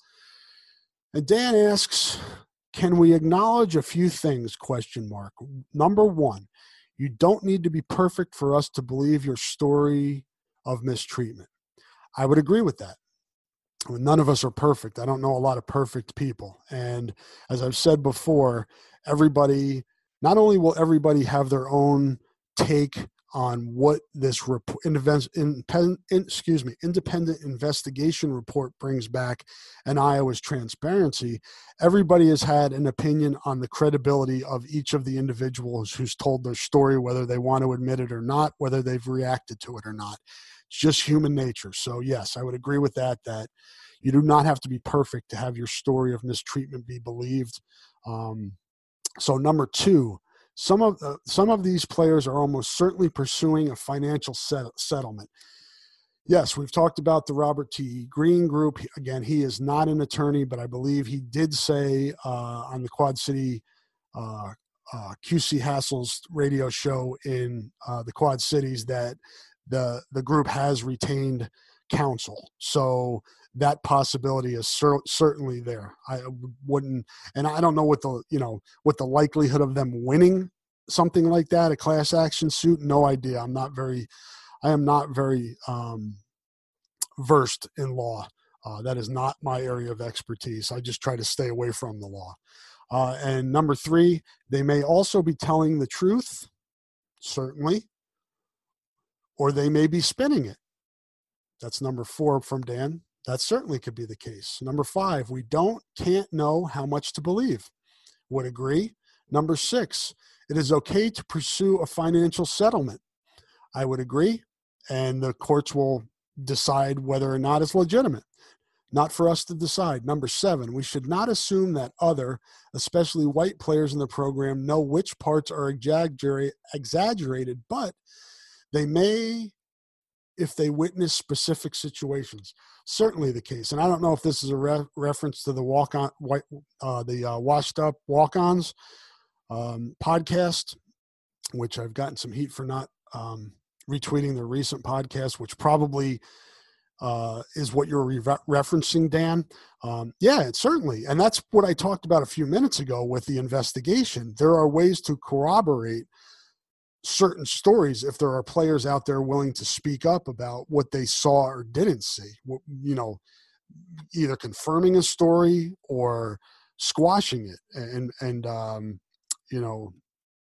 And Dan asks, can we acknowledge a few things, question mark. Number one, you don't need to be perfect for us to believe your story of mistreatment. I would agree with that. None of us are perfect. I don't know a lot of perfect people. And as I've said before, everybody, not only will everybody have their own take on what this report, independent, excuse me, independent investigation report brings back and Iowa's transparency, everybody has had an opinion on the credibility of each of the individuals who's told their story, whether they want to admit it or not, whether they've reacted to it or not. It's just human nature. So yes, I would agree with that, that you do not have to be perfect to have your story of mistreatment be believed. Um, so number two, some of uh, some of these players are almost certainly pursuing a financial set, settlement. Yes, we've talked about the Robert T. Green group. Again, he is not an attorney, but I believe he did say uh, on the Quad City uh, uh, Q C Hassel's radio show in uh, the Quad Cities that the the group has retained counsel. So that possibility is cer- certainly there. I wouldn't, and I don't know what the, you know, what the likelihood of them winning something like that, a class action suit. No idea. I'm not very, I am not very um, versed in law. Uh, that is not my area of expertise. I just try to stay away from the law. Uh, and number three, they may also be telling the truth, certainly, or they may be spinning it. That's number four from Dan. That certainly could be the case. Number five, we don't, can't know how much to believe. Would agree. Number six, it is okay to pursue a financial settlement. I would agree. And the courts will decide whether or not it's legitimate. Not for us to decide. Number seven, we should not assume that other, especially white players in the program, know which parts are exaggerate, exaggerated, but they may if they witness specific situations. Certainly the case. And I don't know if this is a re- reference to the walk on, uh, the uh, Washed Up Walk-Ons um, podcast, which I've gotten some heat for not um, retweeting their recent podcast, which probably uh, is what you're re- referencing, Dan. Um, yeah, certainly. And that's what I talked about a few minutes ago with the investigation. There are ways to corroborate certain stories if there are players out there willing to speak up about what they saw or didn't see, you know, either confirming a story or squashing it and, and, um, you know,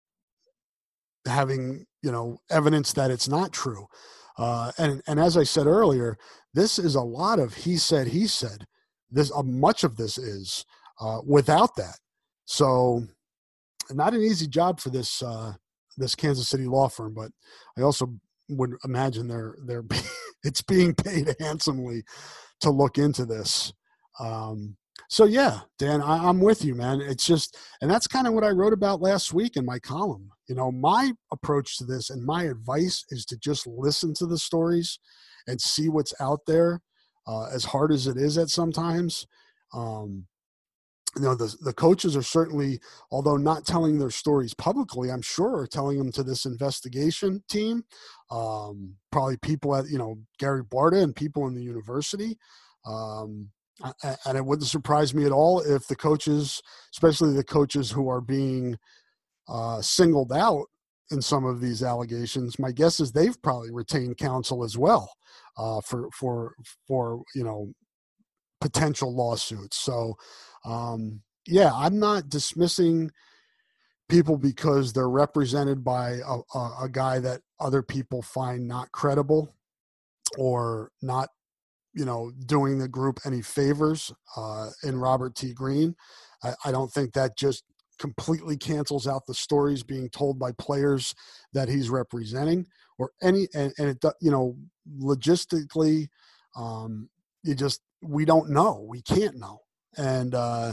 having, you know, evidence that it's not true. Uh, and, and as I said earlier, this is a lot of he said, he said. This uh, much of this is uh, without that. So not an easy job for this uh, this Kansas City law firm, but I also would imagine they're they're it's being paid handsomely to look into this. Um, so yeah, Dan, I, I'm with you, man. It's just, and that's kind of what I wrote about last week in my column. You know, my approach to this and my advice is to just listen to the stories and see what's out there, uh, as hard as it is at sometimes. Um, you know, the, the coaches are certainly, although not telling their stories publicly, I'm sure are telling them to this investigation team, um, probably people at, you know, Gary Barta and people in the university. Um, and it wouldn't surprise me at all if the coaches, especially the coaches who are being uh, singled out in some of these allegations, my guess is they've probably retained counsel as well uh, for, for, for, you know, potential lawsuits. So, um, yeah, I'm not dismissing people because they're represented by a, a, a guy that other people find not credible or not, you know, doing the group any favors uh, in Robert T. Green. I, I don't think that just completely cancels out the stories being told by players that he's representing or any, and, and it, you know, logistically, um, you just, we don't know. We can't know. And uh,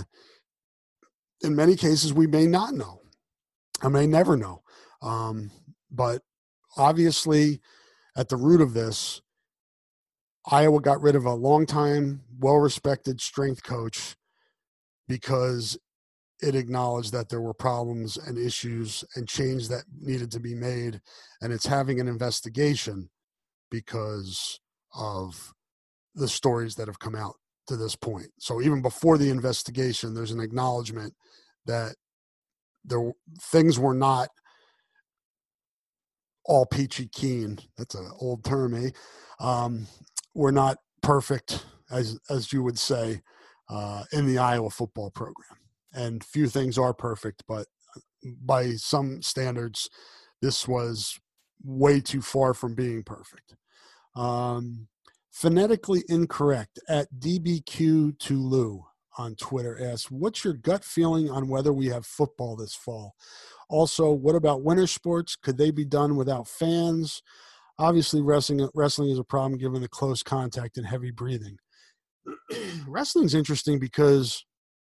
in many cases, we may not know. I may never know. Um, but obviously, at the root of this, Iowa got rid of a longtime, well-respected strength coach because it acknowledged that there were problems and issues and change that needed to be made. And it's having an investigation because of the stories that have come out to this point. So even before the investigation, there's an acknowledgement that there things were not all peachy keen. That's an old term, eh? Um, were not perfect, as as you would say, uh, in the Iowa football program. And few things are perfect, but by some standards, this was way too far from being perfect. Um, phonetically incorrect at D B Q Tulu on Twitter asks, what's your gut feeling on whether we have football this fall? Also, what about winter sports? Could they be done without fans? Obviously, wrestling wrestling is a problem given the close contact and heavy breathing. Wrestling's interesting because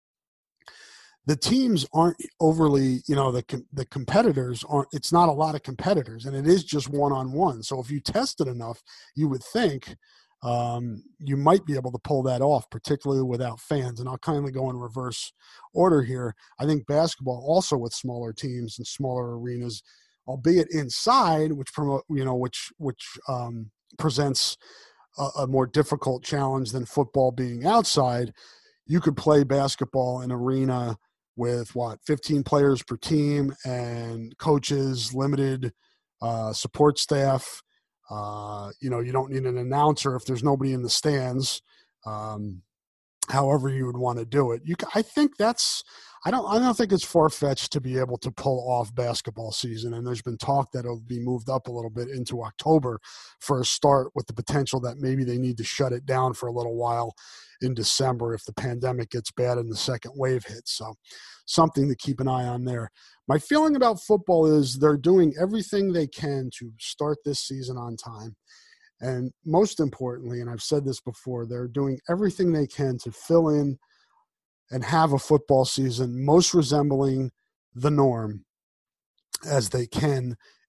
the teams aren't overly, you know, the the competitors aren't, it's not a lot of competitors, and it is just one-on-one. So if you tested enough, you would think um, you might be able to pull that off, particularly without fans. And I'll kindly go in reverse order here. I think basketball also with smaller teams and smaller arenas, albeit inside, which promote, you know, which, which um, presents a, a more difficult challenge than football being outside. You could play basketball in an arena with what, fifteen players per team and coaches, limited uh, support staff. Uh, you know, you don't need an announcer if there's nobody in the stands. Um, however you would want to do it. You, I think that's, I don't, I don't think it's far-fetched to be able to pull off basketball season. And there's been talk that it'll be moved up a little bit into October for a start, with the potential that maybe they need to shut it down for a little while in December if the pandemic gets bad and the second wave hits. So something to keep an eye on there. My feeling about football is they're doing everything they can to start this season on time. And most importantly, and I've said this before, they're doing everything they can to fill in and have a football season most resembling the norm as they can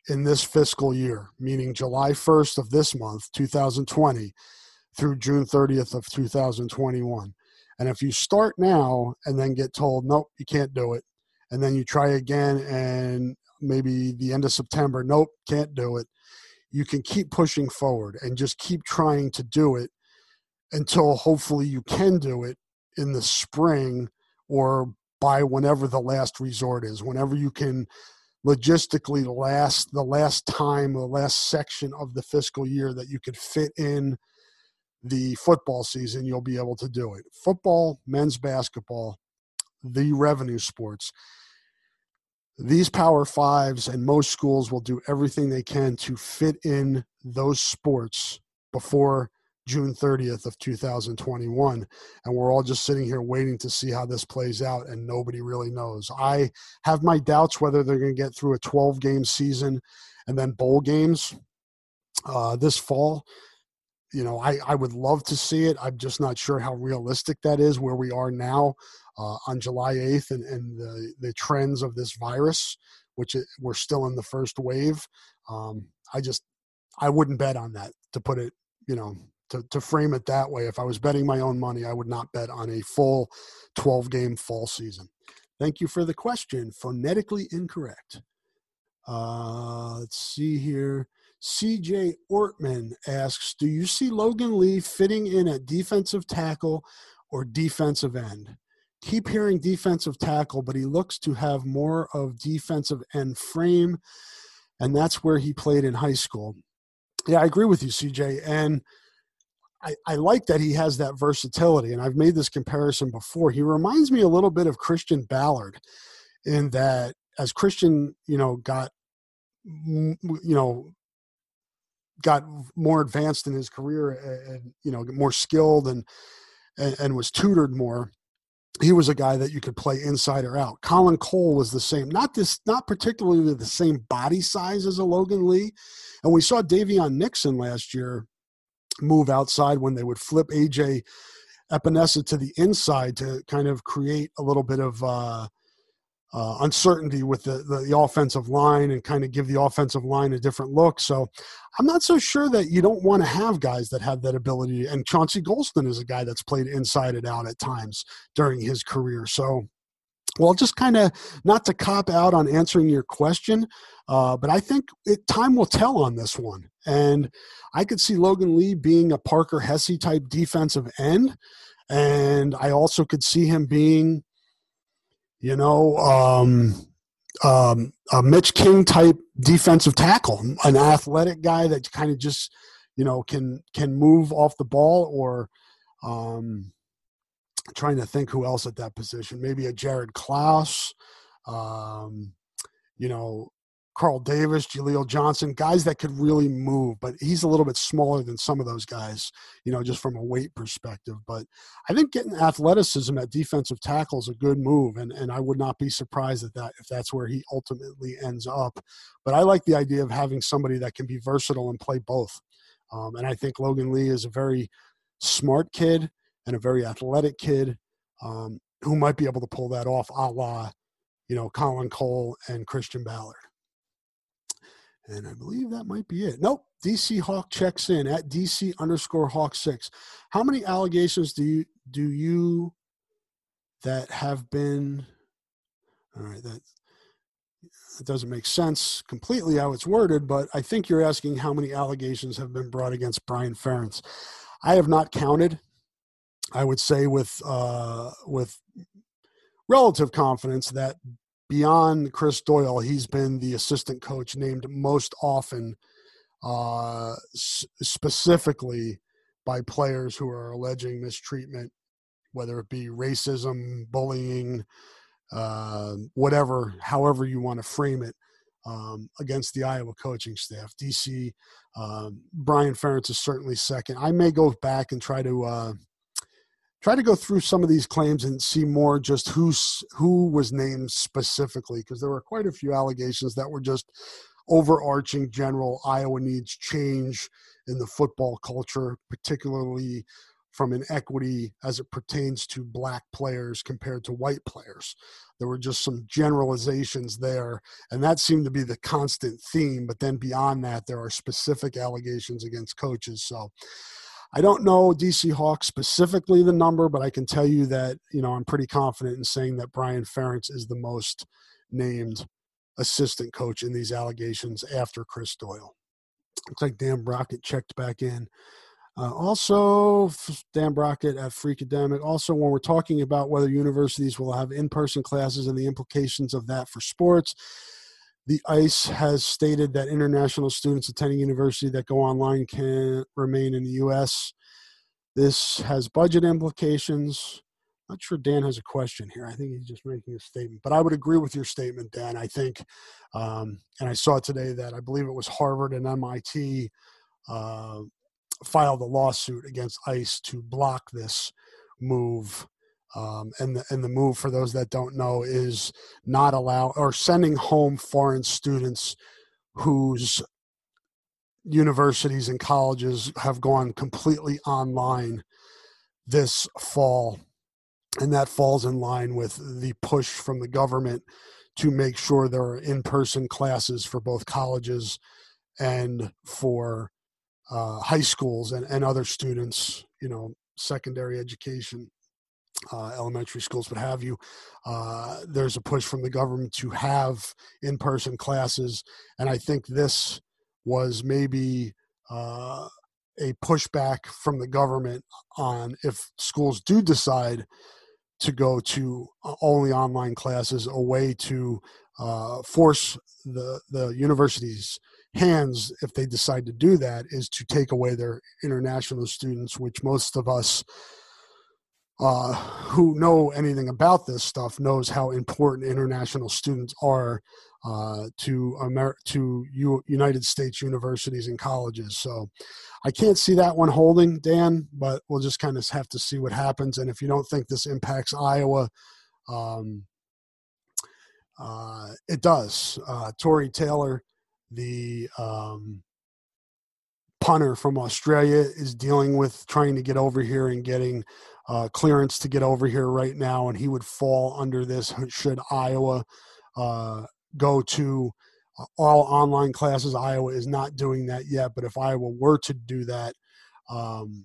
in this fiscal year, meaning July first of this month, two thousand twenty, through June thirtieth of two thousand twenty-one. And if you start now and then get told, nope, you can't do it, and then you try again and maybe the end of September, nope, can't do it, you can keep pushing forward and just keep trying to do it until hopefully you can do it in the spring or by whenever the last resort is, whenever you can logistically last the last time, the last section of the fiscal year that you could fit in the football season, you'll be able to do it. Football, men's basketball, the revenue sports. These Power Fives and most schools will do everything they can to fit in those sports before June thirtieth of two thousand twenty-one. And we're all just sitting here waiting to see how this plays out, and nobody really knows. I have my doubts whether they're going to get through a twelve-game season and then bowl games uh, this fall. You know, I, I would love to see it. I'm just not sure how realistic that is where we are now uh, on July eighth and, and the, the trends of this virus, which it, we're still in the first wave. Um, I just, I wouldn't bet on that, to put it, you know, to, to frame it that way. If I was betting my own money, I would not bet on a full twelve-game fall season. Thank you for the question. Phonetically incorrect. Uh, let's see here. C J Ortman asks, do you see Logan Lee fitting in at defensive tackle or defensive end? Keep hearing defensive tackle, but he looks to have more of defensive end frame, and that's where he played in high school. Yeah, I agree with you, C J, and I, I like that he has that versatility, and I've made this comparison before. He reminds me a little bit of Christian Ballard in that as Christian, you know, got, you know, got more advanced in his career and, you know, more skilled and, and, and was tutored more, he was a guy that you could play inside or out. Colin Cole was the same, not this, not particularly the same body size as a Logan Lee. And we saw Davion Nixon last year move outside when they would flip A J Epinesa to the inside to kind of create a little bit of uh, uh, uncertainty with the, the, the offensive line and kind of give the offensive line a different look. So I'm not so sure that you don't want to have guys that have that ability. And Chauncey Golston is a guy that's played inside and out at times during his career. So, well, just kind of not to cop out on answering your question, uh, but I think it, time will tell on this one. And I could see Logan Lee being a Parker Hesse type defensive end. And I also could see him being, you know, um, um, a Mitch King type defensive tackle, an athletic guy that kind of just, you know, can, can move off the ball, or um, trying to think who else at that position, maybe a Jared Klaus, um, you know, Carl Davis, Jaleel Johnson, guys that could really move, but he's a little bit smaller than some of those guys, you know, just from a weight perspective. But I think getting athleticism at defensive tackle is a good move, and, and I would not be surprised at that if that's where he ultimately ends up. But I like the idea of having somebody that can be versatile and play both. Um, and I think Logan Lee is a very smart kid and a very athletic kid um, who might be able to pull that off, a la, you know, Colin Cole and Christian Ballard. And I believe that might be it. Nope. D C Hawk checks in at D C underscore Hawk six. How many allegations do you do you that have been? All right, that it doesn't make sense completely how it's worded, but I think you're asking how many allegations have been brought against Brian Ferentz. I have not counted. I would say with uh, with relative confidence that beyond Chris Doyle, he's been the assistant coach named most often, uh, s- specifically by players who are alleging mistreatment, whether it be racism, bullying, uh, whatever, however you want to frame it, um, against the Iowa coaching staff. D C, um, Brian Ferentz is certainly second. I may go back and try to uh, – try to go through some of these claims and see more just who's, who was named specifically, because there were quite a few allegations that were just overarching general Iowa needs change in the football culture, particularly from inequity as it pertains to black players compared to white players. There were just some generalizations there, and that seemed to be the constant theme. But then beyond that, there are specific allegations against coaches. So I don't know D C Hawks specifically the number, but I can tell you that, you know, I'm pretty confident in saying that Brian Ferentz is the most named assistant coach in these allegations after Chris Doyle. Looks like Dan Brockett checked back in. Uh, also, Dan Brockett at Freakademic. Also, when we're talking about whether universities will have in-person classes and the implications of that for sports, the I C E has stated that international students attending university that go online can remain in the U S. This has budget implications. Not sure Dan has a question here. I think he's just making a statement. But I would agree with your statement, Dan. I think, um, and I saw today that I believe it was Harvard and M I T uh, filed a lawsuit against I C E to block this move. Um, and, the, and the move, for those that don't know, is not allow or sending home foreign students whose universities and colleges have gone completely online this fall. And that falls in line with the push from the government to make sure there are in-person classes for both colleges and for uh, high schools and, and other students, you know, secondary education, uh, elementary schools, what have you. Uh, there's a push from the government to have in-person classes. And I think this was maybe uh, a pushback from the government on if schools do decide to go to only online classes, a way to uh, force the, the university's hands, if they decide to do that, is to take away their international students, which most of us uh, who know anything about this stuff knows how important international students are uh, to Amer- to U- United States universities and colleges. So I can't see that one holding, Dan, but we'll just kind of have to see what happens. And if you don't think this impacts Iowa, um, uh, it does. Uh, Tory Taylor, the um, punter from Australia, is dealing with trying to get over here and getting uh, clearance to get over here right now, and he would fall under this should Iowa uh, go to uh, all online classes. Iowa is not doing that yet, but if Iowa were to do that, um,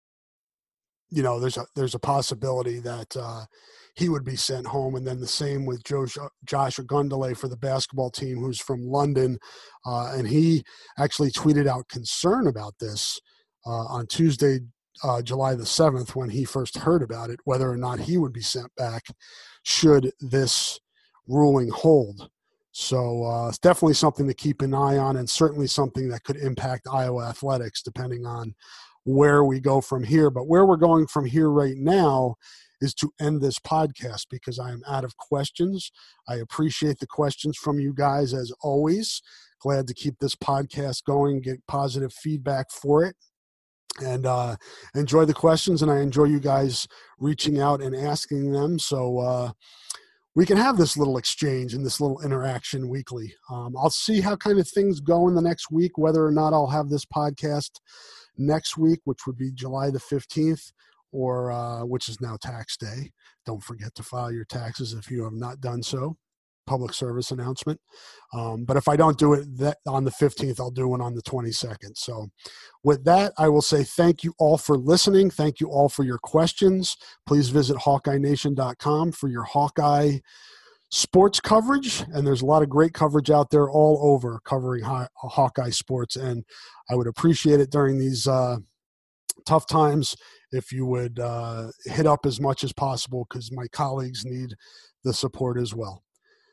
you know, there's a there's a possibility that uh, he would be sent home. And then the same with Josh, Josh Ogundele for the basketball team, who's from London. Uh, and he actually tweeted out concern about this uh, on Tuesday, uh, July the seventh, when he first heard about it, whether or not he would be sent back should this ruling hold. So uh, it's definitely something to keep an eye on, and certainly something that could impact Iowa athletics depending on where we go from here. But where we're going from here right now is to end this podcast because I am out of questions. I appreciate the questions from you guys as always. Glad to keep this podcast going, get positive feedback for it, and uh, enjoy the questions. And I enjoy you guys reaching out and asking them. So uh, we can have this little exchange and this little interaction weekly. Um, I'll see how kind of things go in the next week, whether or not I'll have this podcast next week, which would be July the fifteenth, or uh, which is now tax day. Don't forget to file your taxes if you have not done so. Public service announcement. Um, but if I don't do it that on the fifteenth, I'll do one on the twenty-second. So with that, I will say thank you all for listening. Thank you all for your questions. Please visit Hawkeye Nation dot com for your Hawkeye sports coverage. And there's a lot of great coverage out there all over covering Hawkeye sports. And I would appreciate it during these uh, tough times if you would uh, hit up as much as possible, because my colleagues need the support as well.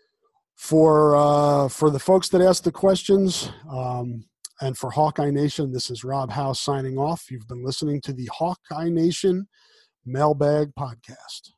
For uh, for the folks that asked the questions, um, and for Hawkeye Nation, this is Rob House signing off. You've been listening to the Hawkeye Nation Mailbag Podcast.